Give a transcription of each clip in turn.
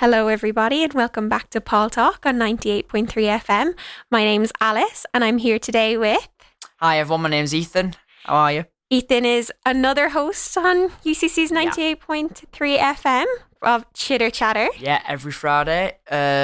Hello, everybody, and welcome back to Paul Talk on 98.3 FM. My name's Alice, and I'm here today with... Hi, everyone. My name's Ethan. How are you? Ethan is another host on UCC's 98.3 FM of Chitter Chatter. Yeah, every Friday.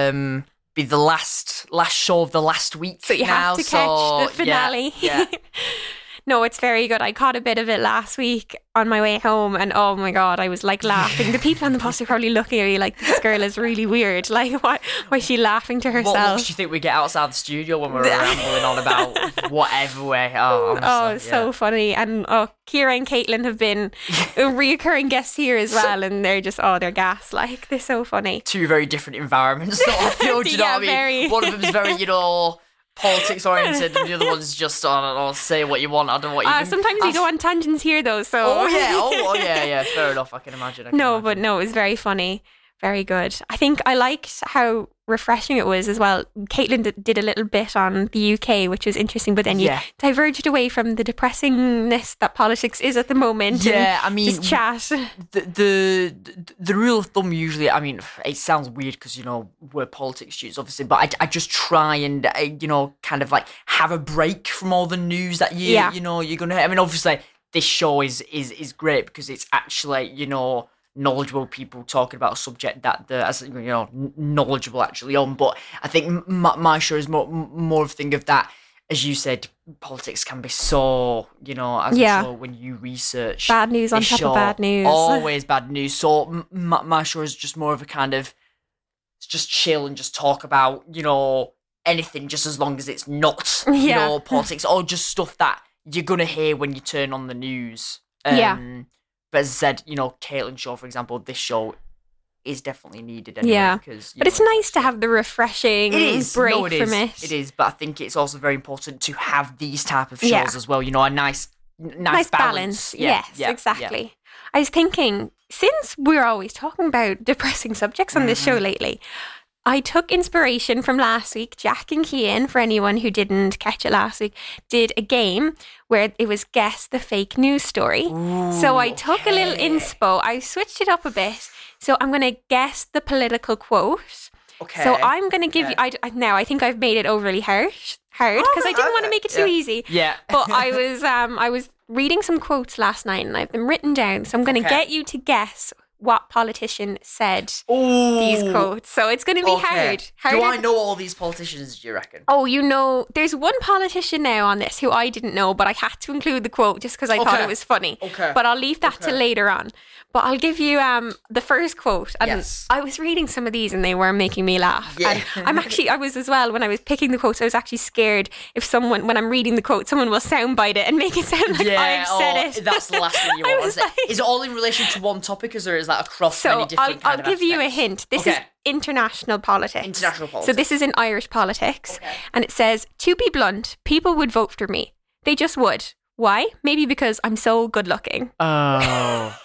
Be the last show of the last week. So you now, have to catch the finale. Yeah. No, it's very good. I caught a bit of it last week on my way home, and oh my God, I was like laughing. The people on the bus are probably looking at me like, this girl is really weird. Like, why is she laughing to herself? What looks do you think we get outside the studio when we're rambling on about whatever way? Oh, honestly, so funny. And Kira and Caitlin have been reoccurring guests here as well, and they're just, they're gas. Like, they're so funny. Two very different environments, though, I feel. Do you know what I mean? Very. One of them's very, politics oriented, and the other one's just, I don't know, say what you want. I don't know what you sometimes we go on tangents here, though, so... Oh, yeah, fair enough, I can imagine. But it was very funny. Very good. I think I liked how refreshing it was as well. Caitlin did a little bit on the UK, which was interesting, but then you diverged away from the depressingness that politics is at the moment. Yeah, I mean... Just chat. The rule of thumb usually, I mean, it sounds weird because, we're politics students, obviously, but I just try and, kind of like have a break from all the news that you're going to... I mean, obviously, this show is great because it's actually, knowledgeable people talking about a subject that they're, as knowledgeable actually on. But I think my show is more of a thing of that, as you said, politics can be so, as I'm sure when you research bad news on top of bad news, always bad news. So my show is just more of a kind of just chill and just talk about anything, just as long as it's not politics or just stuff that you're gonna hear when you turn on the news. But as I said, Caitlin show, for example, this show is definitely needed anyway. Yeah, because, but it's nice to have the refreshing break from it. It is, but I think it's also very important to have these type of shows as well. A nice balance. Yes, exactly. Yeah. I was thinking, since we're always talking about depressing subjects on this show lately, I took inspiration from last week. Jack and Cian, for anyone who didn't catch it last week, did a game where it was guess the fake news story. Ooh, so I took a little inspo. I switched it up a bit. So I'm going to guess the political quote. Okay. So I'm going to give you... I think I've made it overly hard because I didn't want to make it too easy. Yeah. But I was reading some quotes last night and I've them written down. So I'm going to get you to guess what politician said these quotes. So it's going to be hard. Do I know all these politicians, do you reckon? Oh, there's one politician now on this who I didn't know, but I had to include the quote just because I thought it was funny. Okay. But I'll leave that to later on. But I'll give you the first quote. And I was reading some of these and they were making me laugh. Yeah. And I was as well, when I was picking the quotes, I was actually scared if when I'm reading the quote, someone will soundbite it and make it sound like I've said it. That's the last thing you want, is it? Is it all in relation to one topic, or is that across many different I'll give you a hint. This is international politics. International politics. So this is in Irish politics. Okay. And it says, to be blunt, people would vote for me. They just would. Why? Maybe because I'm so good looking. Oh.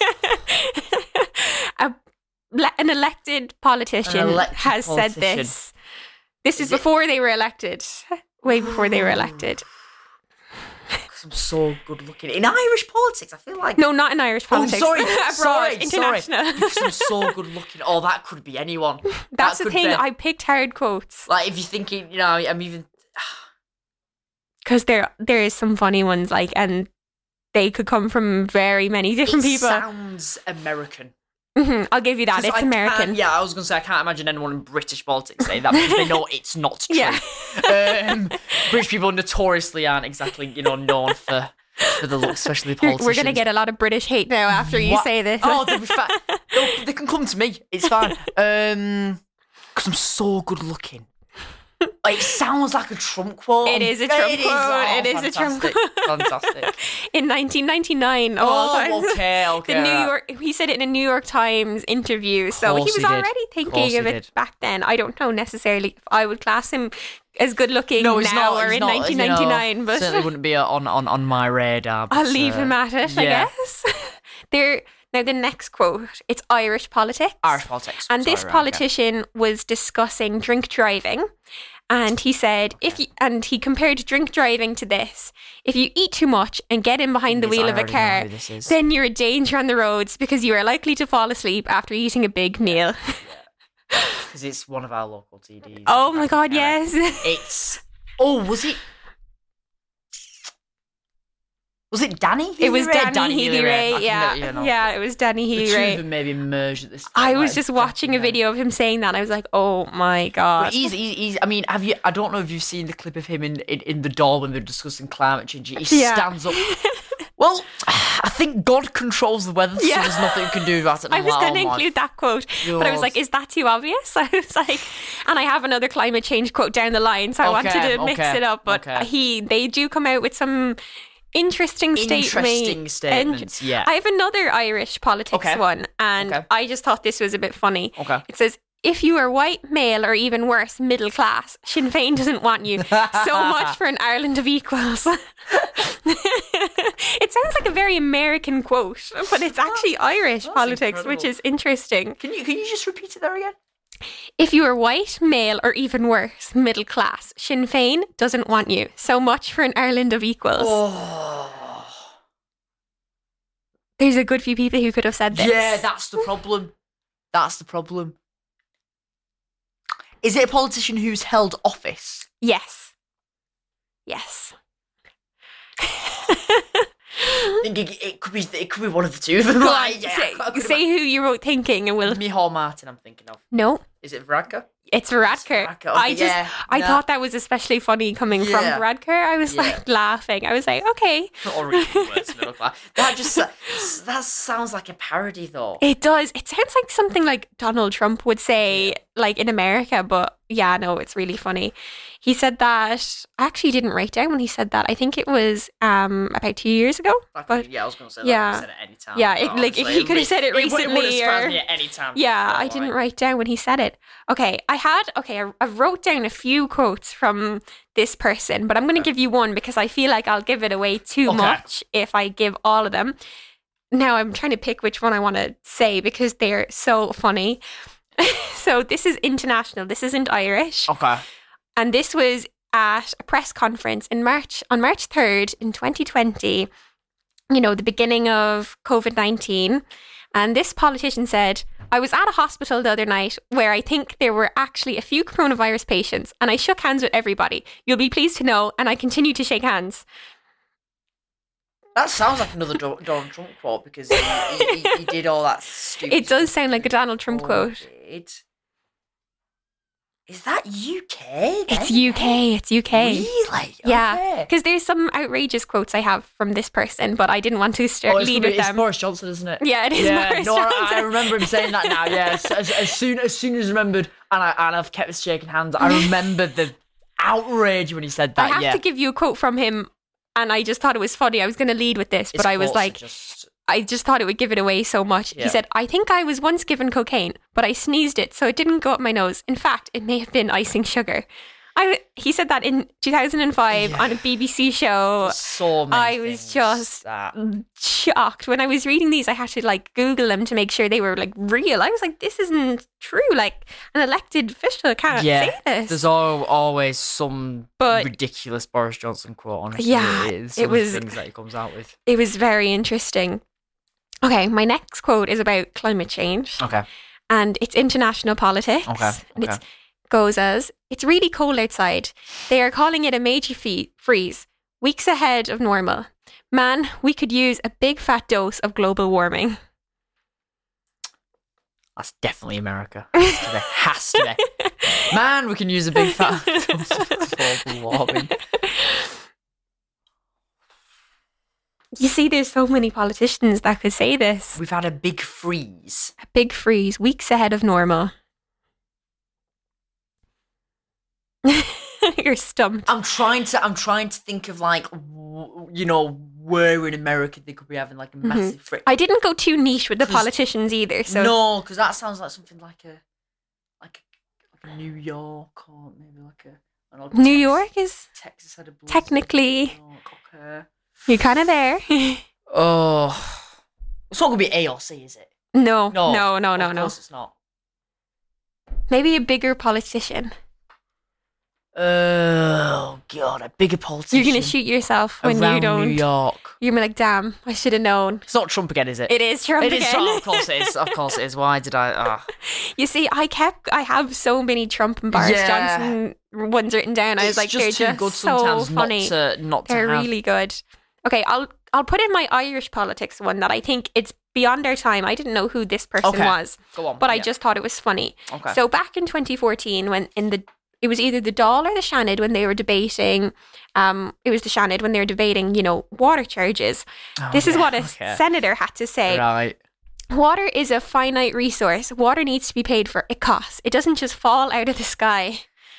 An elected politician said this. This is before they were elected. Way before they were elected. Because I'm so good looking. In Irish politics, I feel like... No, not in Irish politics. Sorry. International. Because I'm so good looking. Oh, that could be anyone. That's the thing. I picked hard quotes. Like, if you're thinking, I'm even... Because there is some funny ones, and they could come from very many different people. It sounds American. Mm-hmm. I'll give you that. It's American. Yeah, I was going to say, I can't imagine anyone in British politics saying that because they know it's not true. Yeah. British people notoriously aren't exactly, known for the look, especially politicians. We're going to get a lot of British hate now after you say this. Oh, they'll be fine. They can come to me. It's fine. Because I'm so good looking. It sounds like a Trump quote. It is a Trump quote. It is a Trump quote. Fantastic. In 1999, of all times. Okay. He said it in a New York Times interview, so he was already thinking of it back then. I don't know necessarily if I would class him as good looking now or in 1999, but certainly wouldn't be on my radar. But, I'll leave him at it, I guess. Now, the next quote, it's Irish politics. And this politician was discussing drink driving. And he said, he compared drink driving to this. If you eat too much and get in behind the wheel of a car, then you're a danger on the roads because you are likely to fall asleep after eating a big meal. Because it's one of our local TDs. Oh my God, yes. Was it Danny Healy-Rae? It was Danny Healy-Rae, yeah. It was Danny Healy-Rae. The two of them maybe merged at this point. I was just watching a video of him saying that, and I was like, oh my God. But he's I mean, I don't know if you've seen the clip of him in the doll when they're discussing climate change. He stands up. Well, I think God controls the weather, so there's nothing you can do about it. I was going to include that quote, but I was like, is that too obvious? I was like, and I have another climate change quote down the line, so I wanted to mix it up, but they do come out with some interesting statements. Yeah. I have another Irish politics one, and I just thought this was a bit funny. It says, if you are white, male, or even worse, middle class, Sinn Féin doesn't want you. So much for an Ireland of equals. It sounds like a very American quote, but it's actually Irish politics, incredible. Which is interesting. Can you just repeat it there again? If you are white, male, or even worse, middle class, Sinn Féin doesn't want you. So much for an Ireland of equals. Oh. There's a good few people who could have said this. Yeah, that's the problem. Is it a politician who's held office? Yes. I think it could be one of the two of them. Say who you wrote thinking, and we'll. Micheál Martin, I'm thinking of. No. Is it Varadkar? It's Varadkar. Okay, I thought that was especially funny coming from Varadkar. I was like laughing. I was like, okay. Not reading words middle class. That sounds like a parody, though. It does. It sounds like something like Donald Trump would say, like in America. But yeah, no, it's really funny. He said that. I actually didn't write down when he said that. I think it was about 2 years ago. I was going to say that. He said it any time. Yeah, he could have said it recently. It would have surprised me at any time. Yeah, I didn't write down when he said it. Okay, I wrote down a few quotes from this person, but I'm going to give you one because I feel like I'll give it away too much if I give all of them. Now I'm trying to pick which one I want to say because they're so funny. So this is international. This isn't Irish. Okay. And this was at a press conference on March 3rd in 2020, the beginning of COVID-19. And this politician said, I was at a hospital the other night where I think there were actually a few coronavirus patients, and I shook hands with everybody. You'll be pleased to know, and I continue to shake hands. That sounds like another Donald Trump quote because he did all that stupid It does sound like a Donald Trump quote. Is that UK? It's UK. Really? Yeah. Because there's some outrageous quotes I have from this person, but I didn't want to lead with them. It's Boris Johnson, isn't it? Yeah, it is Boris Johnson. I remember him saying that now, yeah. As soon as remembered, and I've kept shaking hands, I remember the outrage when he said that, I have to give you a quote from him, and I just thought it was funny. I was going to lead with this, but I was like... I just thought it would give it away so much. Yeah. He said, I think I was once given cocaine, but I sneezed it, so it didn't go up my nose. In fact, it may have been icing sugar. He said that in 2005 on a BBC show. So many I was just shocked. When I was reading these, I had to Google them to make sure they were real. I was like, this isn't true. An elected official can't say this. There's always some ridiculous Boris Johnson quote, honestly. Yeah, it was things that he comes out with. It was very interesting. Okay, my next quote is about climate change. Okay. And it's international politics. Okay. And it goes as, it's really cold outside. They are calling it a major freeze, weeks ahead of normal. Man, we could use a big fat dose of global warming. That's definitely America. Has to be. Man, we can use a big fat dose of global warming. You see, there's so many politicians that could say this. We've had a big freeze. A big freeze, weeks ahead of normal. You're stumped. I'm trying to think of where in America they could be having a massive freeze. I didn't go too niche with the politicians either. So no, because that sounds like something like a New York or maybe New York is Texas had a blizzard. Technically. You're kind of there. Oh. It's not going to be AOC, is it? No. Of course it's not. Maybe a bigger politician. Oh God, a bigger politician. You're gonna shoot yourself when you don't. New York. You're gonna be like, damn, I should have known. It's not Trump again, is it? It is Trump again. It is Trump. Of course it is. Of course it is. Why did I? You see, I have so many Trump and Boris Johnson ones written down. I was like, they're just good so funny. Not to they're have. really good. Okay, I'll put in my Irish politics one that I think it's beyond our time. I didn't know who this person was. Go on. But I just thought it was funny. Okay. So back in 2014, when it was either the Dáil or the Seanad when they were debating. It was the Seanad when they were debating, water charges. This is what a senator had to say. Right. Water is a finite resource. Water needs to be paid for. It costs. It doesn't just fall out of the sky.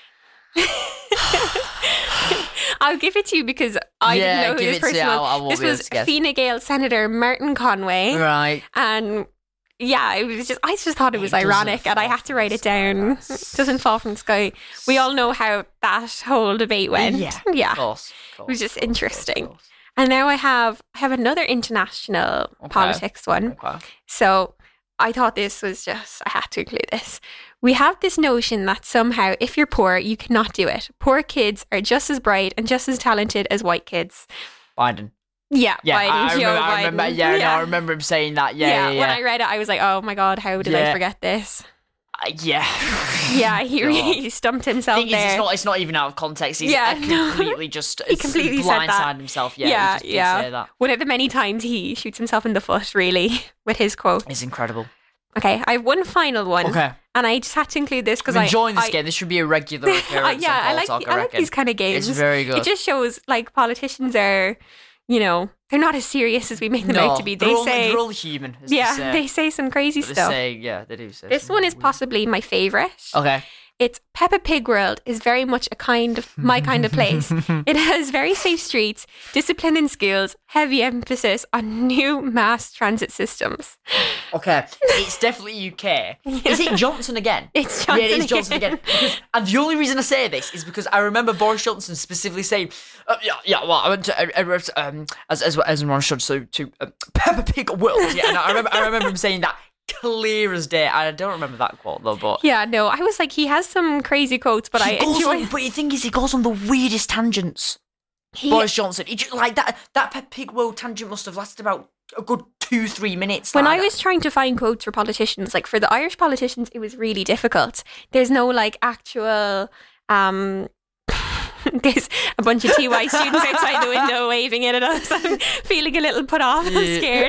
I'll give it to you because I didn't know who this person was. This was Fine Gael Senator Martin Conway. Right. And yeah, it was I just thought it was ironic and I had to write it down. It doesn't fall from the sky. We all know how that whole debate went. Yeah. Of course. It was just interesting. And now I have another international politics one. Okay. So I thought this was I had to include this. We have this notion that somehow if you're poor, you cannot do it. Poor kids are just as bright and just as talented as white kids. Biden. Yeah, Biden. Biden. I remember him saying that. Yeah. When I read it, I was like, oh my God, how did I forget this? Yeah. Yeah, he really stumped himself there. It's not even out of context. He's completely just he completely blindsided himself. Yeah. He just did say that. One of the many times he shoots himself in the foot, really, with his quote. It's incredible. Okay, I have one final one. Okay. And I just had to include this because I'm enjoying this game. This should be a regular occurrence. I like these kind of games. It's very good. It just shows politicians are, they're not as serious as we make them out to be. They're all human. They say some crazy stuff. They do say. This one is possibly my favourite. Okay. It's Peppa Pig World is very much my kind of place. It has very safe streets, discipline in schools, heavy emphasis on new mass transit systems. Okay, it's definitely UK. Is it Johnson again? It's Johnson. Yeah, it is Johnson again. And the only reason I say this is because I remember Boris Johnson specifically saying, well, I went to as everyone should to Peppa Pig World. Yeah, and I remember him saying that. Clear as day. I don't remember that quote though, but yeah, no, I was like, he has some crazy quotes, but I enjoy. But the thing is, he goes on the weirdest tangents. Boris Johnson, he just, like that Peppa Pig World tangent must have lasted about a good 2-3 minutes. When I was trying to find quotes for politicians, like for the Irish politicians, it was really difficult. There's no actual. There's a bunch of TY students outside the window waving at us. I'm feeling a little put off. I'm scared.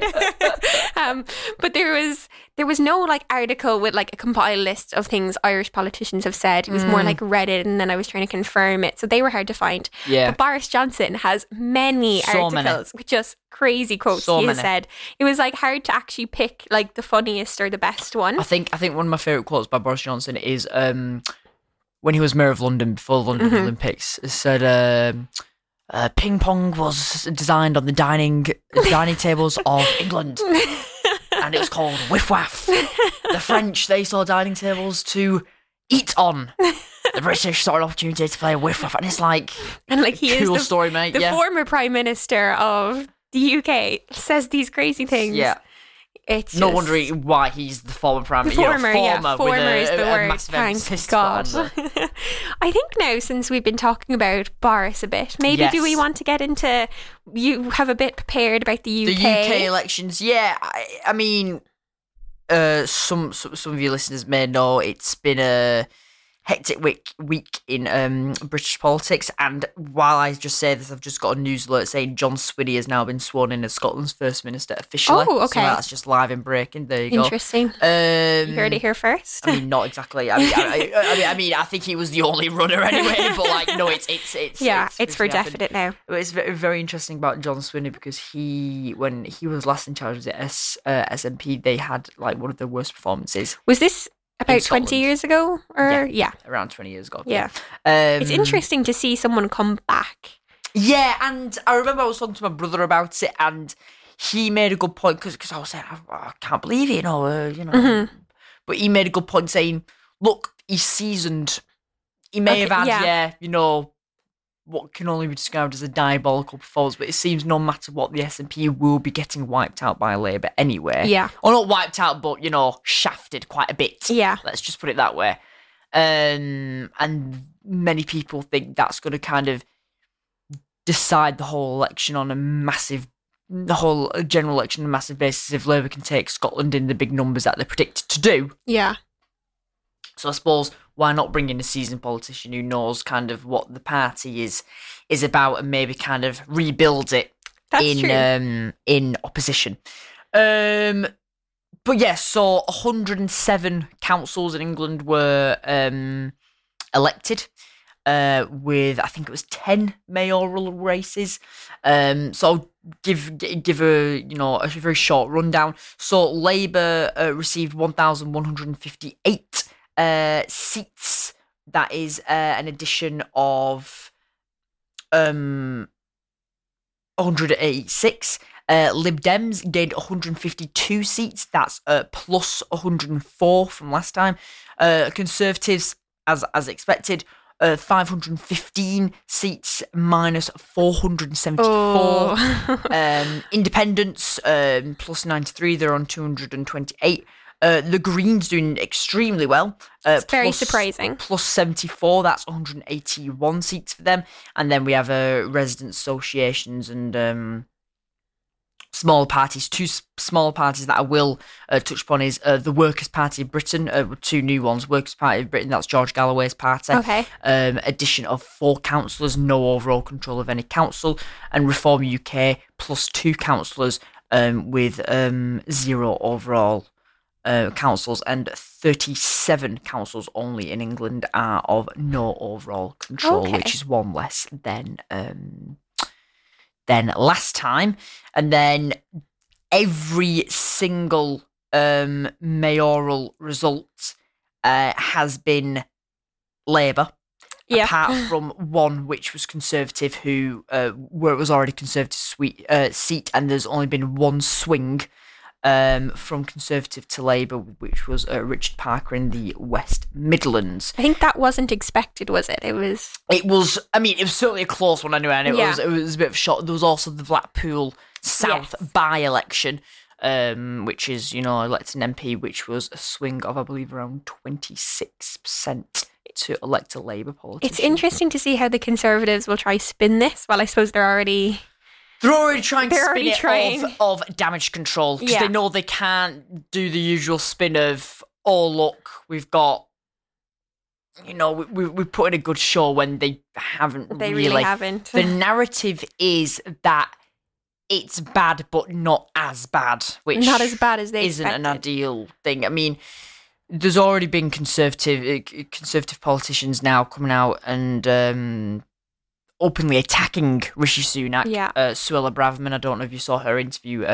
But there was no article with a compiled list of things Irish politicians have said. It was more Reddit, and then I was trying to confirm it. So they were hard to find. Yeah. But Boris Johnson has many articles with just crazy quotes he has said. It was hard to actually pick the funniest or the best one. I think one of my favourite quotes by Boris Johnson is when he was mayor of London before the London Olympics, it said ping pong was designed on the dining tables of England, and it was called whiff waff. The French, they saw dining tables to eat on. The British saw an opportunity to play whiff waff, and it's he cool is story, mate. The former Prime Minister of the UK says these crazy things. Yeah. It's no wonder why he's the former prime minister. Former is the word. Thank God. I I think now, since we've been talking about Boris a bit, maybe do we want to get into? You have a bit prepared about the UK. The UK elections, yeah. I mean, some of your listeners may know it's been a hectic week in British politics, and while I just say this, I've just got a news alert saying John Swinney has now been sworn in as Scotland's First Minister officially. Oh, okay. So that's just live and breaking. There you go. Interesting. You heard it here first. I mean, not exactly. I mean, I think he was the only runner anyway. But no, it's for definite now. But it's very, very interesting about John Swinney because when he was last in charge of the SNP, they had one of the worst performances. Was this about 20 years ago? Around 20 years ago. Yeah. It's interesting to see someone come back. Yeah, and I remember I was talking to my brother about it, and he made a good point because I was saying, I can't believe it, But he made a good point saying, look, he's seasoned. He may have had, what can only be described as a diabolical performance, but it seems no matter what, the SNP will be getting wiped out by Labour anyway. Yeah. Or not wiped out, but, shafted quite a bit. Yeah. Let's just put it that way. And many people think that's going to kind of decide the whole election on the whole general election on a massive basis if Labour can take Scotland in the big numbers that they're predicted to do. Yeah. So I suppose why not bring in a seasoned politician who knows kind of what the party is about and maybe kind of rebuild it in opposition. But yes, so 107 councils in England were elected. With I think it was 10 mayoral races. So I'll give a very short rundown. So Labour received 1,158 seats. That is an addition of 186. Lib Dems gained 152 seats. That's plus 104 from last time. Conservatives, as expected, 515 seats minus 474. Oh. Independents plus 93. They're on 228. The Greens doing extremely well. It's very surprising. Plus 74. That's 181 seats for them. And then we have resident associations and small parties. Two small parties that I will touch upon is the Workers' Party of Britain, two new ones. Workers' Party of Britain, that's George Galloway's party. Okay. Addition of 4 councillors, no overall control of any council. And Reform UK, plus 2 councillors with 0 overall councils. And 37 councils only in England are of no overall control, which is one less than last time. And then every single mayoral result has been Labour, apart from one which was Conservative, where it was already Conservative seat, and there's only been one swing from Conservative to Labour, which was Richard Parker in the West Midlands. I think that wasn't expected, was it? It was. I mean, it was certainly a close one anyway, and it was a bit of a shock. There was also the Blackpool South by-election, which is, elected an MP, which was a swing of, I believe, around 26% to elect a Labour politician. It's interesting to see how the Conservatives will try spin this. Well, I suppose they're already trying to spin it of damage control, because they know they can't do the usual spin of, oh, look, we've got, we put in a good show when they haven't. They really haven't. The narrative is that it's bad, but not as bad, which not as bad as they isn't expected. an ideal thing. I mean, there's already been conservative politicians now coming out and openly attacking Rishi Sunak. Suella Braverman, I don't know if you saw her interview.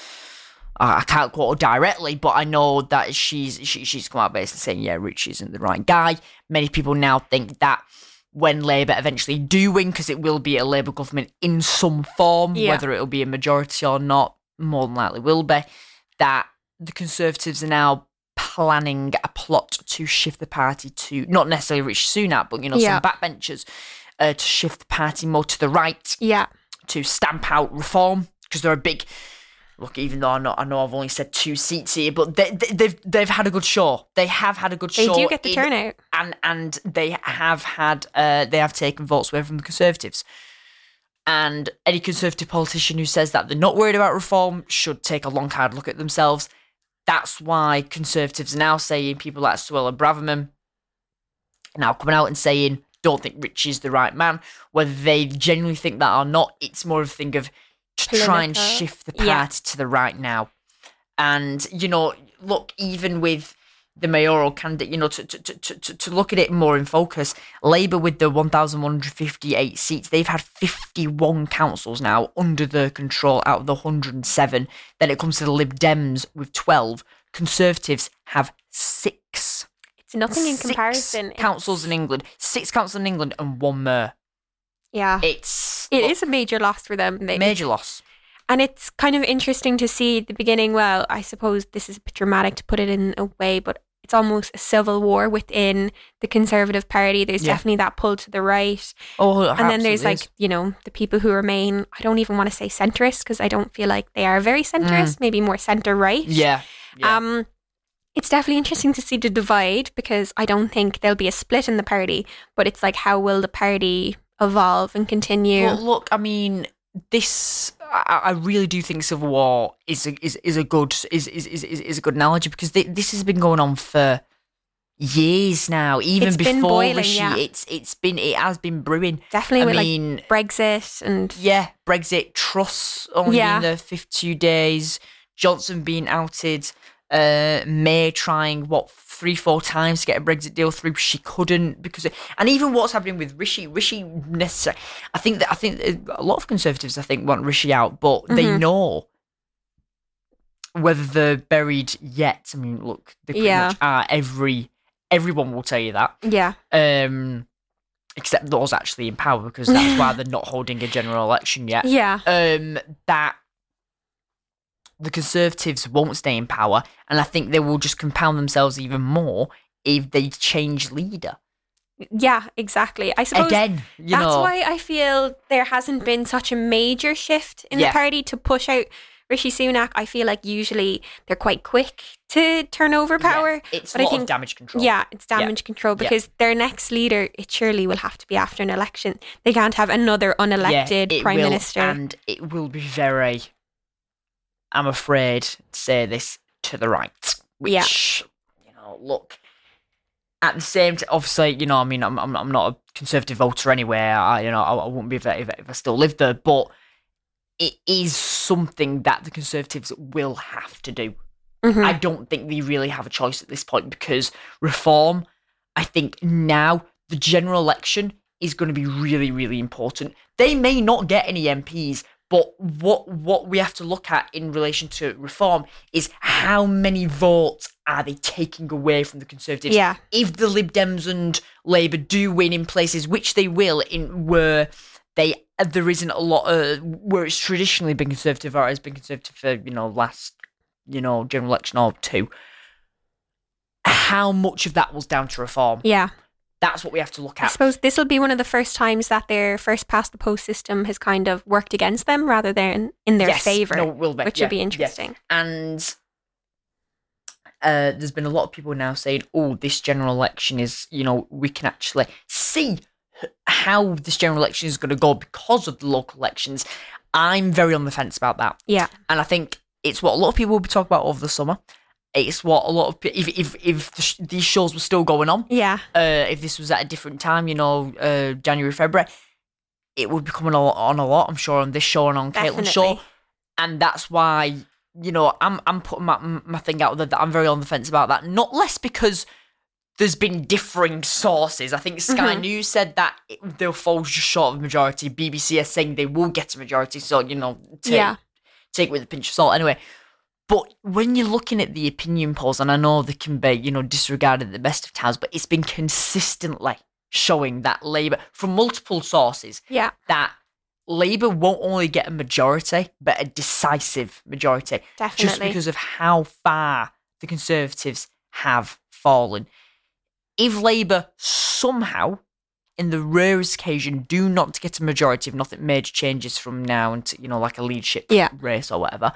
I can't quote her directly, but I know that she's come out basically saying, yeah, Rishi isn't the right guy. Many people now think that when Labour eventually do win, because it will be a Labour government in some form, whether it'll be a majority or not, more than likely will be, that the Conservatives are now planning a plot to shift the party to, not necessarily Rishi Sunak, but, some backbenchers, to shift the party more to the right, to stamp out reform, because they're a big. Look, even though I know I've only said 2 seats here, but they've had a good show. They have had a good show. They do get the turnout, and they have taken votes away from the Conservatives. And any Conservative politician who says that they're not worried about reform should take a long, hard look at themselves. That's why Conservatives are now saying, people like Suella Braverman now coming out and saying, don't think Richie's the right man. Whether they genuinely think that or not, it's more of a thing of to try and shift the party to the right now. And, look, even with the mayoral candidate, to look at it more in focus, Labour with the 1,158 seats, they've had 51 councils now under their control out of the 107. Then it comes to the Lib Dems with 12. Conservatives have 6. It's nothing in comparison. 6 councils in England. 6 councils in England and 1 mayor. Yeah. It is a major loss for them. Major loss. And it's kind of interesting to see at the beginning, well, I suppose this is a bit dramatic to put it in a way, but it's almost a civil war within the Conservative Party. There's definitely that pull to the right. Oh, and then there's the people who remain, I don't even want to say centrist, because I don't feel like they are very centrist, maybe more centre-right. Yeah. It's definitely interesting to see the divide, because I don't think there'll be a split in the party, but it's like, how will the party evolve and continue? Well, look, I mean, I really do think Civil War is a good analogy, because this has been going on for years now. Even it's before been boiling, Rishi, yeah. it has been brewing. Definitely, like Brexit and Brexit, Truss only in the 52 days. Johnson being outed. May trying 3-4 times to get a Brexit deal through. She couldn't, because and even what's happening with Rishi necessarily. I think a lot of Conservatives want Rishi out, but they know whether they're buried yet. I mean, look, they pretty much are. Everyone will tell you that. Yeah. Except those actually in power, because that's why they're not holding a general election yet. Yeah. That the Conservatives won't stay in power, and I think they will just compound themselves even more if they change leader. Yeah, exactly. I suppose again, that's why I feel there hasn't been such a major shift in the party to push out Rishi Sunak. I feel like usually they're quite quick to turn over power. It's a lot of damage control. Yeah, it's damage control, because their next leader, it surely will have to be after an election. They can't have another unelected prime minister. And it will be very, I'm afraid to say this, to the right. Which, look, at the same time, obviously, I mean, I'm not a Conservative voter anyway. I wouldn't be if I still lived there, but it is something that the Conservatives will have to do. Mm-hmm. I don't think they really have a choice at this point, because reform, I think now the general election is going to be really, really important. They may not get any MPs, but what we have to look at in relation to reform is how many votes are they taking away from the Conservatives? Yeah. If the Lib Dems and Labour do win in places, which they will, in where there isn't a lot of, where it's traditionally been Conservative, or has been Conservative for last general election or two, how much of that was down to reform? Yeah. That's what we have to look at. I suppose this will be one of the first times that their first past the post system has kind of worked against them rather than in their favour. No, it will be. Which will be interesting. Yeah. And there's been a lot of people now saying, this general election is, we can actually see how this general election is going to go because of the local elections. I'm very on the fence about that. Yeah. And I think it's what a lot of people will be talking about over the summer. It's what a lot of if these shows were still going on, if this was at a different time, January, February, it would be coming on a lot. I'm sure on this show and on Caitlin's show, and that's why I'm putting my thing out there that I'm very on the fence about that. Not less because there's been differing sources. I think Sky News said that they'll fall just short of a majority. BBC is saying they will get a majority, so take it with a pinch of salt. Anyway. But when you're looking at the opinion polls, and I know they can be, disregarded at the best of times, but it's been consistently showing that Labour, from multiple sources, that Labour won't only get a majority, but a decisive majority. Definitely. Just because of how far the Conservatives have fallen. If Labour somehow, in the rarest occasion, do not get a majority, if nothing major changes from now into, like a leadership race or whatever,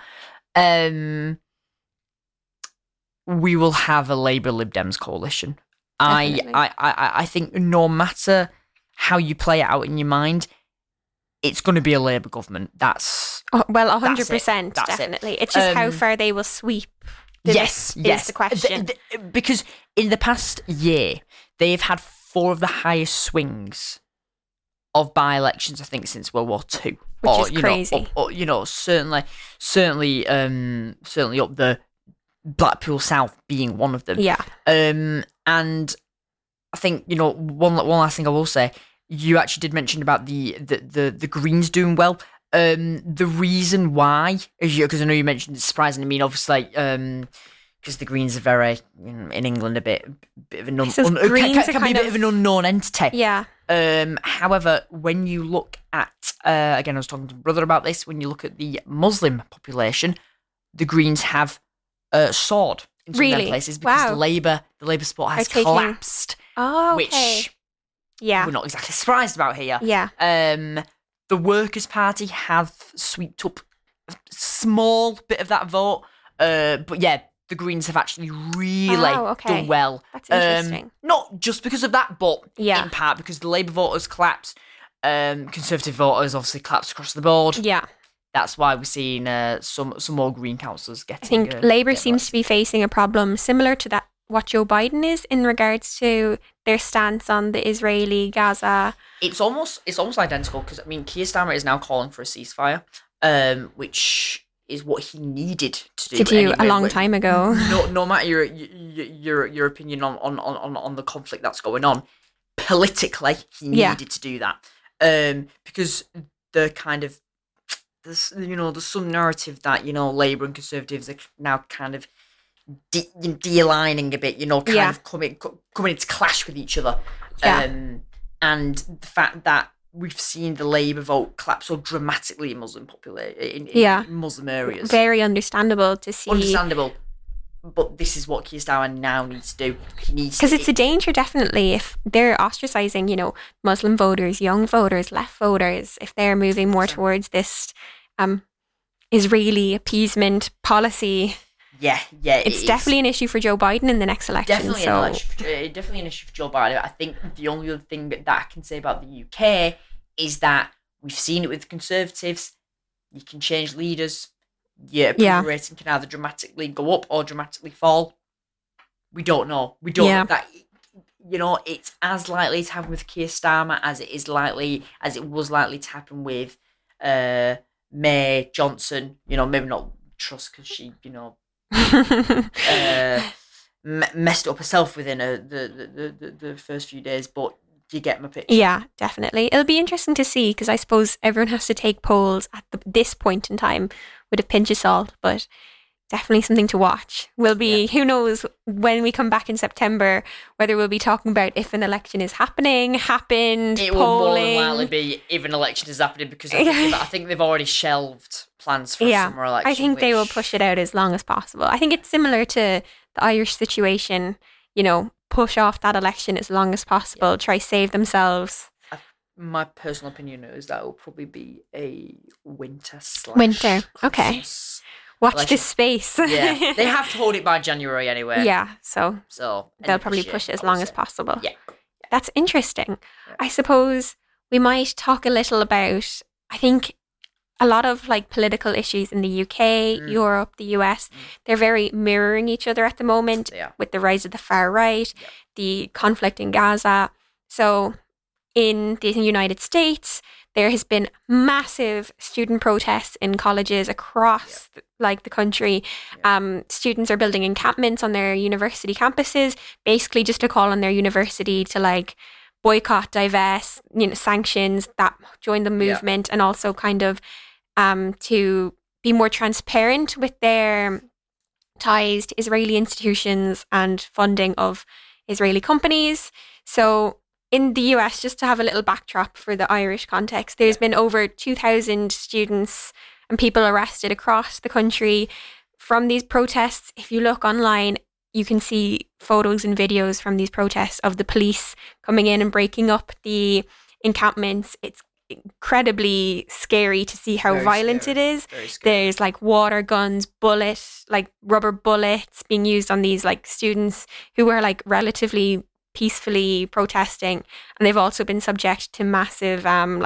we will have a Labour Lib Dems coalition. I think no matter how you play it out in your mind, it's going to be a Labour government. That's 100%, definitely. It's just how far they will sweep. Is the question. Because in the past year, they've had 4 of the highest swings of by-elections, I think, since World War II. Which is crazy. Certainly up the Blackpool South being one of them. Yeah. And I think, one last thing I will say, you actually did mention about the Greens doing well. The reason why, because I know you mentioned it's surprising to me, obviously, because the Greens are very, in England, a bit of an can be a bit of an unknown entity. Yeah. However, when you look at, again, I was talking to my brother about this, when you look at the Muslim population, the Greens have soared in some of them places because the Labour support has collapsed. Oh, okay. Which we're not exactly surprised about here. Yeah. The Workers' Party have swept up a small bit of that vote. But yeah, the Greens have actually really done well. That's interesting. Not just because of that, but in part because the Labour voters collapsed. Conservative voters obviously collapsed across the board. Yeah. That's why we're seeing some more Green councillors getting. I think Labour seems to be facing a problem similar to that what Joe Biden is in regards to their stance on the Israeli-Gaza. It's almost identical because, I mean, Keir Starmer is now calling for a ceasefire, which is what he needed to do anyway, a long time ago. No matter your opinion on the conflict that's going on, politically he needed to do that, because the kind of there's some narrative that Labour and Conservatives are now kind of de-aligning a bit, kind of coming into clash with each other, and the fact that we've seen the Labour vote collapse so dramatically in Muslim in Muslim areas. Very understandable to see. Understandable. But this is what Keir Starmer now needs to do. He needs because it's a danger, definitely, if they're ostracising, Muslim voters, young voters, left voters, if they're moving more towards this Israeli appeasement policy. Yeah, it's definitely an issue for Joe Biden in the next election. Definitely an issue for Joe Biden. I think the only other thing that I can say about the UK is that we've seen it with the Conservatives. You can change leaders. Approval rating can either dramatically go up or dramatically fall. We don't know. We don't know that. It's as likely to happen with Keir Starmer as it was likely to happen with May, Johnson. Maybe not Truss because she messed up herself within the first few days, but do you get my picture? Yeah, definitely. It'll be interesting to see because I suppose everyone has to take polls at this point in time with a pinch of salt, but definitely something to watch. Who knows when we come back in September, whether we'll be talking about if an election is happened, it will more than likely be if an election is happening because I think they've already shelved plans for a summer election. I think they will push it out as long as possible. I think it's similar to the Irish situation, push off that election as long as possible, try save themselves. My personal opinion is that it will probably be a winter. Okay. Watch election. This space. Yeah, they have to hold it by January anyway. Yeah, so they'll probably push it as long as possible. Yeah. That's interesting. Yeah. I suppose we might talk a little about, I think, a lot of political issues in the UK, Europe, the US, they're very mirroring each other at the moment with the rise of the far right, the conflict in Gaza. So in the United States, there has been massive student protests in colleges across the country. Students are building encampments on their university campuses, basically just to call on their university to boycott, divest, sanctions, that join the movement, and also kind of to be more transparent with their ties to Israeli institutions and funding of Israeli companies. So in the US, just to have a little backdrop for the Irish context, there's been over 2,000 students and people arrested across the country from these protests. If you look online, you can see photos and videos from these protests of the police coming in and breaking up the encampments. It's incredibly scary to see how violent it is. There's water guns, rubber bullets being used on these students who were relatively peacefully protesting, and they've also been subject to massive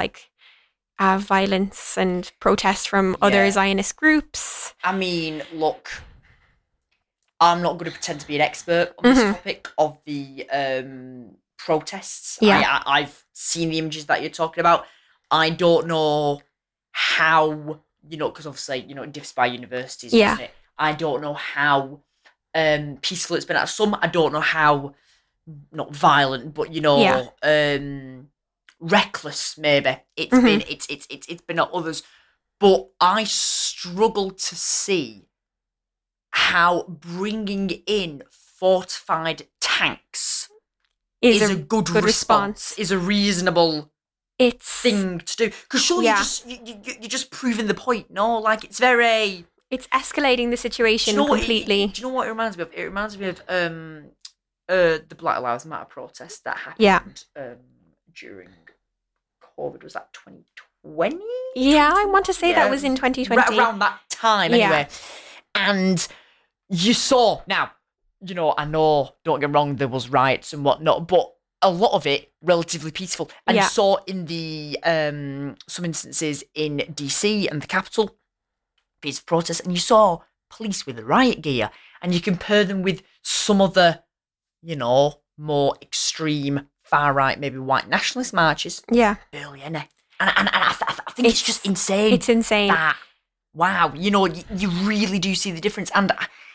violence and protests from other Zionist groups. I mean, look, I'm not going to pretend to be an expert on this topic of the protests. I've seen the images that you're talking about. I don't know how, because obviously, it differs by universities, doesn't it? I don't know how peaceful it's been at some. I don't know how, not violent, but, reckless, maybe. It's been it's been at others. But I struggle to see how bringing in fortified tanks is a good response, is a reasonable thing to do. Because surely you're just proving the point, no? It's very... It's escalating the situation completely. Do you know what it reminds me of? It reminds me of the Black Lives Matter protest that happened during COVID. Was that 2020? Yeah, I want to say that was in 2020. Right around that time, anyway. And you saw, now, I know, don't get me wrong, there was riots and whatnot, but a lot of it relatively peaceful. And you saw in the some instances in DC and the Capitol, peaceful protests, and you saw police with riot gear, and you compare them with some other, more extreme, far right, maybe white nationalist marches. Yeah. Barely any. And I think it's just insane. It's insane. That, wow, you really do see the difference. And,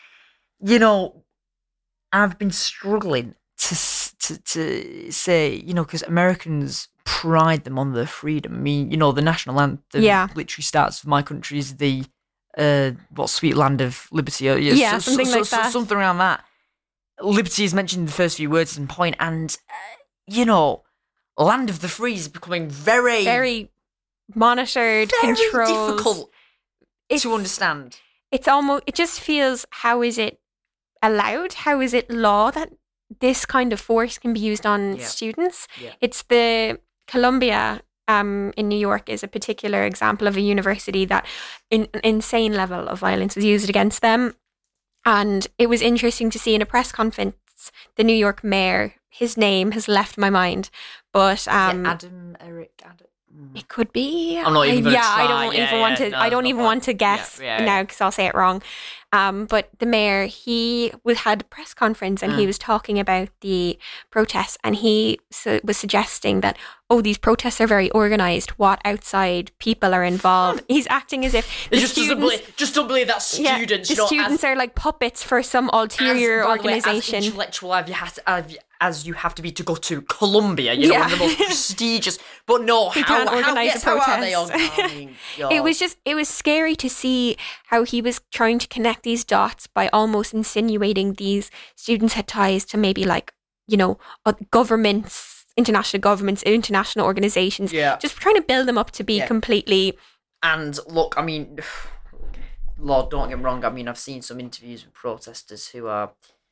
I've been struggling to say, because Americans pride them on their freedom. I mean, the national anthem literally starts, "My country is the, sweet land of liberty." Something like that. Something around that. Liberty is mentioned in the first few words and point, and, land of the free is becoming very... Very monitored, very controlled. Difficult to understand. It's almost... It just feels, how is it allowed? How is it law that this kind of force can be used on students? Yeah. It's the Columbia in New York is a particular example of a university that an insane level of violence was used against them. And it was interesting to see in a press conference, the New York mayor, his name has left my mind, but Eric Adams. It could be. I'm not even going to try. I don't even want to guess now because I'll say it wrong. But the mayor, he had a press conference and he was talking about the protests, and he was suggesting that, these protests are very organised. What outside people are involved? He's acting as if the just don't believe that students. The students are like puppets for some ulterior organisation. As intellectual as you have to be to go to Columbia, one of the most prestigious. But no, he can't organise a protest. How are they organizing? It was scary to see how he was trying to connect these dots by almost insinuating these students had ties to maybe governments, international governments, international organisations. Yeah. Just trying to build them up to be completely... And look, I mean, Lord, don't get me wrong, I mean, I've seen some interviews with protesters who are...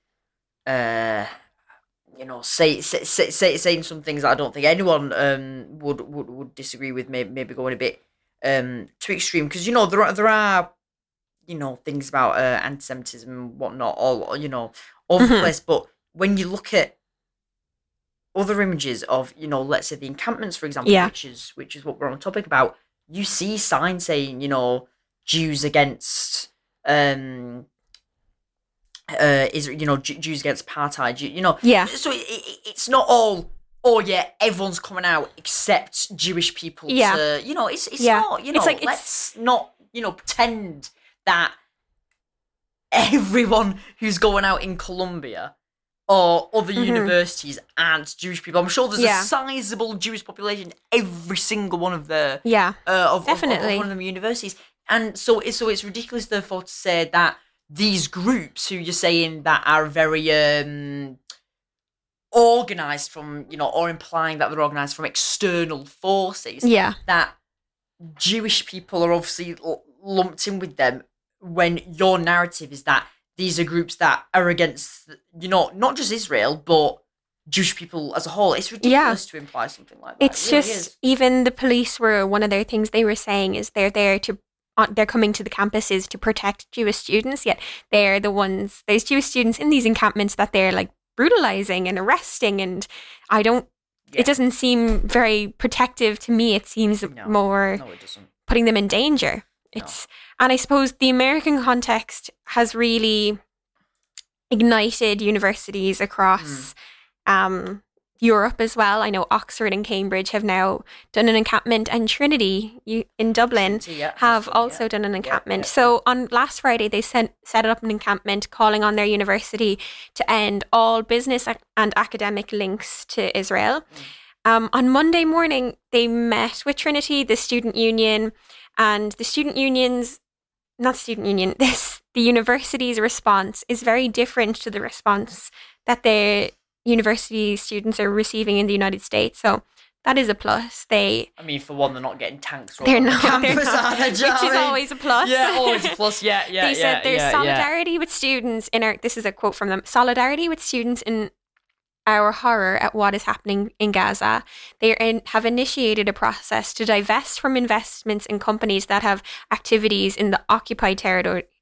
saying some things that I don't think anyone would disagree with. Maybe going a bit too extreme, because there are things about anti-Semitism and whatnot all over the place. But when you look at other images of let's say the encampments, for example, which is what we're on topic about, you see signs saying Jews against Jews against apartheid, so it's not all, everyone's coming out except Jewish people to, it's not, it's like, let's not, pretend that everyone who's going out in Columbia or other universities aren't Jewish people. I'm sure there's a sizable Jewish population in every single one of the definitely of one of them universities, and so it's ridiculous therefore to say that these groups who you're saying that are very organised from, or implying that they're organised from external forces, that Jewish people are obviously lumped in with them, when your narrative is that these are groups that are against, not just Israel, but Jewish people as a whole. It's ridiculous to imply something like that. It's just, even the police were, one of their things they were saying is they're coming to the campuses to protect Jewish students, yet they're the ones, there's Jewish students in these encampments that they're like brutalizing and arresting, and it doesn't seem very protective to me. It seems more it doesn't. Putting them in danger. And I suppose the American context has really ignited universities across Europe as well. I know Oxford and Cambridge have now done an encampment, and Trinity in Dublin have also done an encampment. So on last Friday, they set up an encampment calling on their university to end all business and academic links to Israel. On Monday morning, they met with Trinity, the student union, and the the university's response is very different to the response that the university students are receiving in the United States. So that is a plus. For one, they're not getting tanks. They're not. Campus, which is always a plus. Yeah, always a plus. Yeah. They said there's solidarity with students in our. This is a quote from them. Solidarity with students in our horror at what is happening in Gaza. They have initiated a process to divest from investments in companies that have activities in the occupied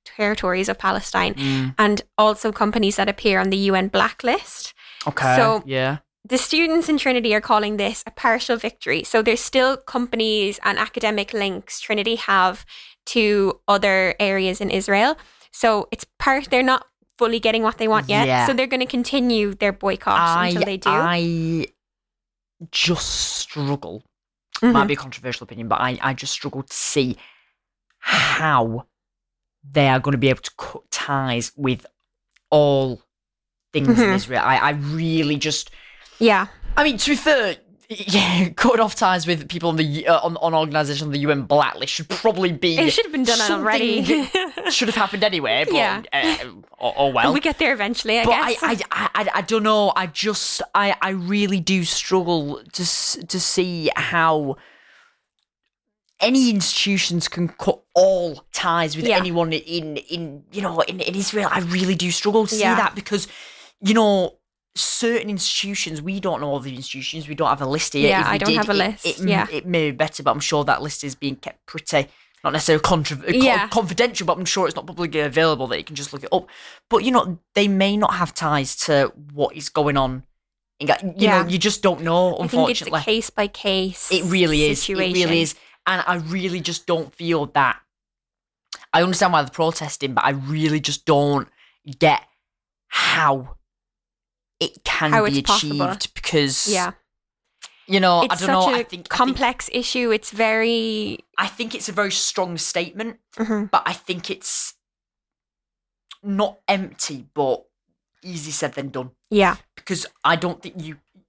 territories of Palestine, and also companies that appear on the UN blacklist. Okay. So yeah. The students in Trinity are calling this a partial victory. So there's still companies and academic links Trinity have to other areas in Israel. So they're not fully getting what they want yet. Yeah. So they're going to continue their boycott until they do. I just struggle. Might be a controversial opinion, but I just struggle to see how they are going to be able to cut ties with all things in Israel. I really just... Yeah. I mean, to be fair, cutting off ties with people on the on organisations on the UN blacklist should probably be... It should have been done already. Should have happened anyway, but well. We get there eventually, I guess. I don't know. I really do struggle to see how any institutions can cut all ties with anyone in Israel. I really do struggle to see that because, certain institutions, we don't know all the institutions. We don't have a list here. Yeah, I don't have a list. It may be better, but I'm sure that list is being kept pretty, not necessarily confidential, but I'm sure it's not publicly available that you can just look it up. But, they may not have ties to what is going on. You just don't know, unfortunately. I think it's a case-by-case It really situation. Is. It really is. And I really just don't feel that... I understand why they're protesting, but I really just don't get how it can be achieved because, I don't know. I think complex issue. It's very... I think it's a very strong statement, but I think it's not empty, but easy said than done. Yeah. Because I don't think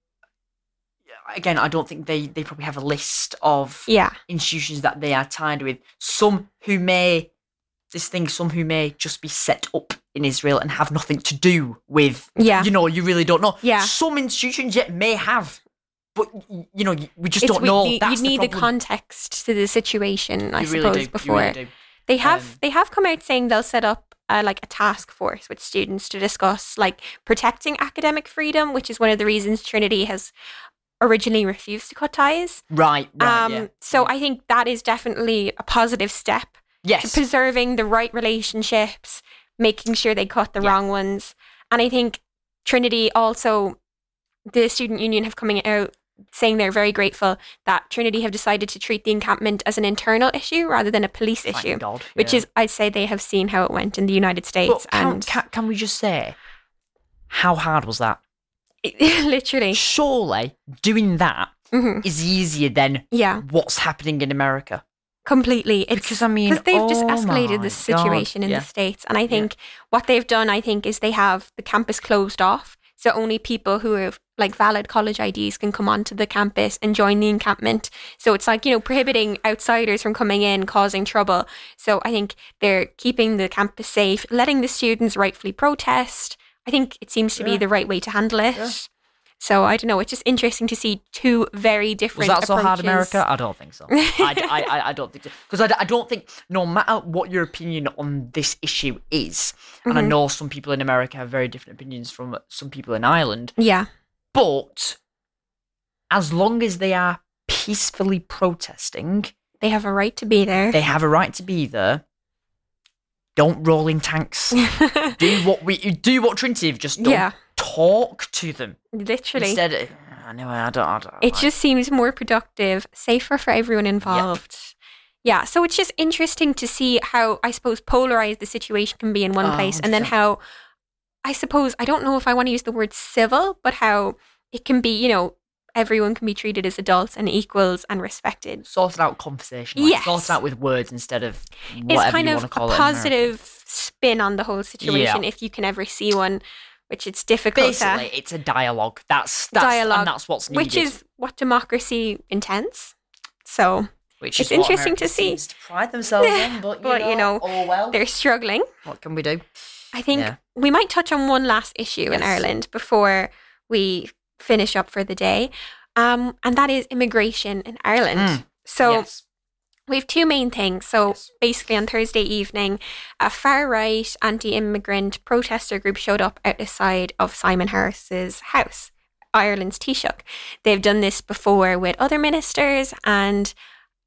I don't think they probably have a list of institutions that they are tied with. Some who may just be set up in Israel and have nothing to do with, you really don't know. Yeah. Some institutions may have, but, we just don't know. You need the context to the situation, I suppose, before. You really do. They have come out saying they'll set up a task force with students to discuss protecting academic freedom, which is one of the reasons Trinity has originally refused to cut ties. Right. So I think that is definitely a positive step. Yes. To preserving the right relationships, making sure they cut the wrong ones. And I think Trinity also, the student union have coming out saying they're very grateful that Trinity have decided to treat the encampment as an internal issue rather than a police issue. God, which is, I'd say they have seen how it went in the United States. But can we just say, how hard was that? Literally. Surely doing that is easier than what's happening in America. Completely. Because they've just escalated the situation in the States. And I think what they've done, is they have the campus closed off. So only people who have valid college IDs can come onto the campus and join the encampment. So it's prohibiting outsiders from coming in, causing trouble. So I think they're keeping the campus safe, letting the students rightfully protest. I think it seems to be the right way to handle it. Yeah. So I don't know. It's just interesting to see two very different approaches. Was that so hard, America? I don't think so. I don't think so. Because I don't think, no matter what your opinion on this issue is, and I know some people in America have very different opinions from some people in Ireland. Yeah. But as long as they are peacefully protesting, they have a right to be there. They have a right to be there. Don't roll in tanks. do what Trinity have just done. Talk to them. Literally. Instead, I don't. It just seems more productive, safer for everyone involved. Yep. Yeah, so it's just interesting to see how, I suppose, polarized the situation can be in one place, and then how, I suppose, I don't know if I want to use the word civil, but how it can be, everyone can be treated as adults and equals and respected. Sorted out conversation. Sorted out with words instead of whatever you want to call it. It's kind of a positive spin on the whole situation, if you can ever see one. Which it's difficult. Basically, it's a dialogue. That's dialogue, and that's what's needed. Which is what democracy intends. So it's interesting to see. Seems to pride themselves in, but oh well. They're struggling. What can we do? I think we might touch on one last issue in Ireland before we finish up for the day, and that is immigration in Ireland. So. We have two main things. So basically on Thursday evening, a far-right anti-immigrant protester group showed up outside of Simon Harris's house, Ireland's Taoiseach. They've done this before with other ministers, and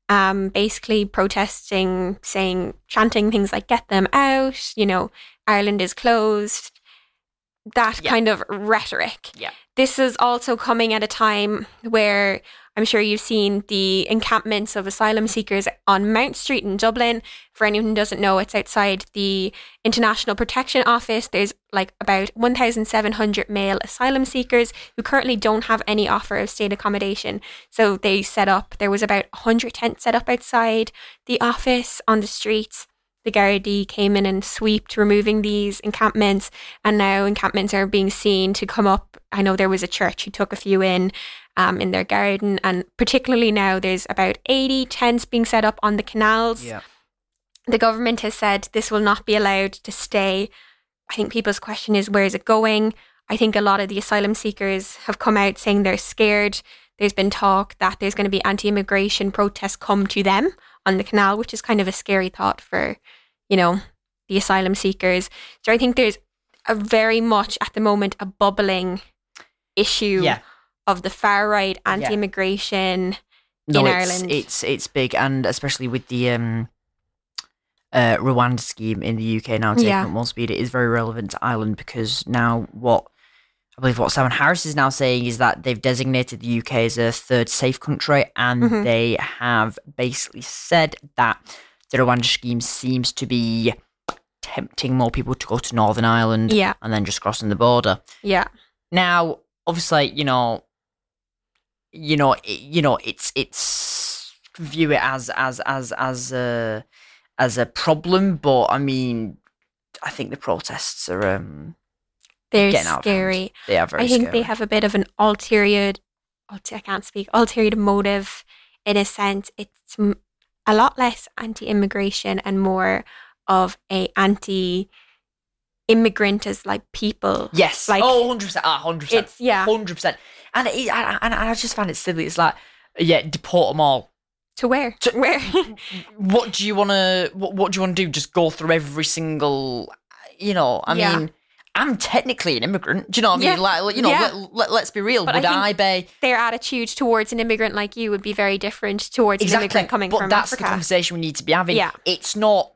basically protesting, chanting things like "Get them out," Ireland is closed. That kind of rhetoric. Yeah. This is also coming at a time where I'm sure you've seen the encampments of asylum seekers on Mount Street in Dublin. For anyone who doesn't know, it's outside the International Protection Office. There's about 1,700 male asylum seekers who currently don't have any offer of state accommodation. So there was about 100 tents set up outside the office on the streets. The Gardaí came in and swept, removing these encampments, and now encampments are being seen to come up. I know there was a church who took a few in their garden, and particularly now there's about 80 tents being set up on the canals. Yeah. The government has said this will not be allowed to stay. I think people's question is, where is it going? I think a lot of the asylum seekers have come out saying they're scared. There's been talk that there's going to be anti-immigration protests come to them on the canal, which is kind of a scary thought for, the asylum seekers. So I think there's a very much at the moment a bubbling issue of the far right anti-immigration in Ireland. It's big, and especially with the Rwanda scheme in the UK now taking up more speed, it is very relevant to Ireland, because now what Simon Harris is now saying is that they've designated the UK as a third safe country, and they have basically said that the Rwanda scheme seems to be tempting more people to go to Northern Ireland and then just crossing the border. Yeah. Now, obviously, it's view it as a problem, but I mean, I think the protests are they're getting out scary. Of hand. They are very I think scary. they have a bit of an ulterior motive in a sense. It's a lot less anti-immigration and more of a anti-immigrant as people. Yes. 100%. 100%. It's 100%. And I just find it silly. It's deport them all. To where? Where? What do you want to? What do you want to do? Just go through every single? I mean, I'm technically an immigrant. Do you know what I mean? Let's be real. But would I be? Their attitude towards an immigrant like you would be very different towards an immigrant coming from Africa. But that's the conversation we need to be having. Yeah. It's not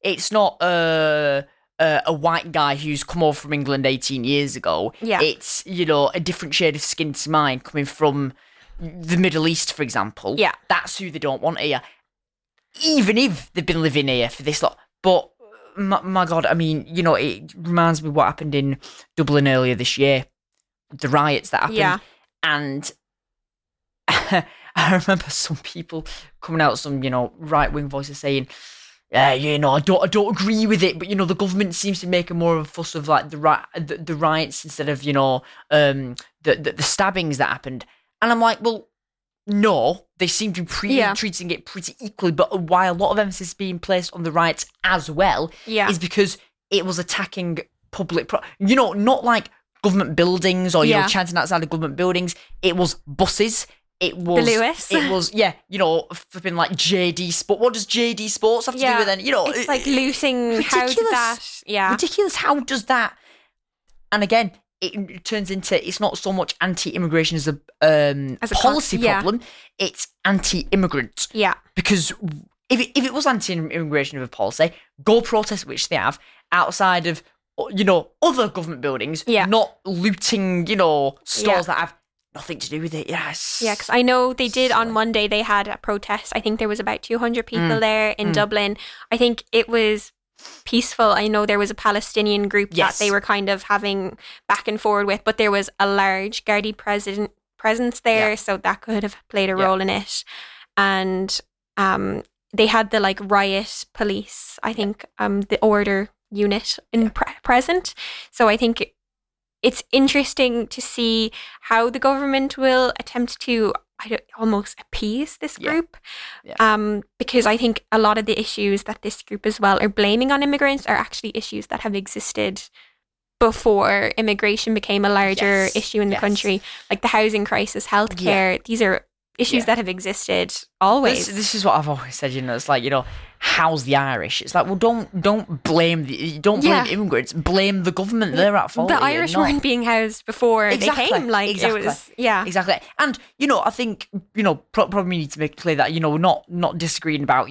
a white guy who's come over from England 18 years ago. Yeah. It's, a different shade of skin to mine coming from the Middle East, for example. Yeah. That's who they don't want here. Even if they've been living here for this lot. But, my God, I mean, it reminds me what happened in Dublin earlier this year. The riots that happened. Yeah. And I remember some people coming out, some, right-wing voices saying, I don't agree with it, but the government seems to make more of a fuss of the riots instead of the stabbings that happened, and I'm like, well, no, they seem to be treating it pretty equally, but why a lot of emphasis is being placed on the riots as well is because it was attacking public, not like government buildings or chanting outside of government buildings. It was buses. It was the Lewis. It was flipping JD Sport. What does JD Sports have to do with it? It's like looting. Ridiculous. How did that? Yeah, ridiculous. How does that? And again, it turns into it's not so much anti-immigration as a policy problem. It's anti-immigrant. Yeah, because if it was anti-immigration of a policy, go protest, which they have outside of other government buildings. Yeah, not looting stores that have nothing to do with it. Yes. Yeah, because I know they did on Monday. They had a protest. I think there was about 200 people there in Dublin. I think it was peaceful. I know there was a Palestinian group that they were kind of having back and forward with, but there was a large Gardaí presence there, so that could have played a role in it. And they had the riot police, I think, the order unit in present. So I think it's interesting to see how the government will attempt to almost appease this group. Because I think a lot of the issues that this group as well are blaming on immigrants are actually issues that have existed before immigration became a larger issue in the country, like the housing crisis, healthcare. These are issues that have existed always. This is what I've always said, it's like, how's the Irish? It's like, well, don't blame immigrants, blame the government. They're at fault. The Irish weren't being housed before they came. It was, Exactly. And, I think, probably need to make it clear that, we're not disagreeing about,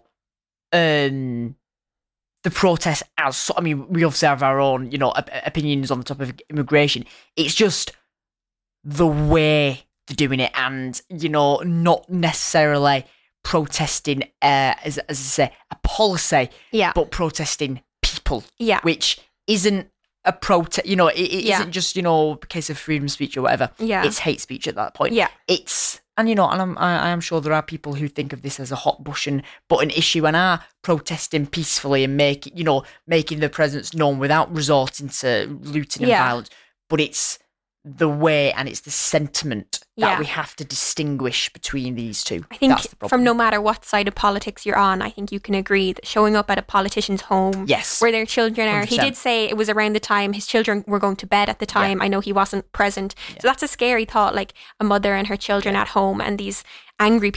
the protest as, we obviously have our own, opinions on the topic of immigration. It's just the way they're doing it, and not necessarily protesting as I say, a policy, but protesting people, which isn't a protest. It isn't just a case of freedom of speech or whatever. It's hate speech at that point. It's and I am sure there are people who think of this as a hot button issue and are protesting peacefully and making their presence known without resorting to looting and violence. But it's the way and it's the sentiment that we have to distinguish between these two. I think from no matter what side of politics you're on, I think you can agree that showing up at a politician's home where their children are, 100%. He did say it was around the time his children were going to bed at the time. I know he wasn't present. So that's a scary thought, like a mother and her children at home and these angry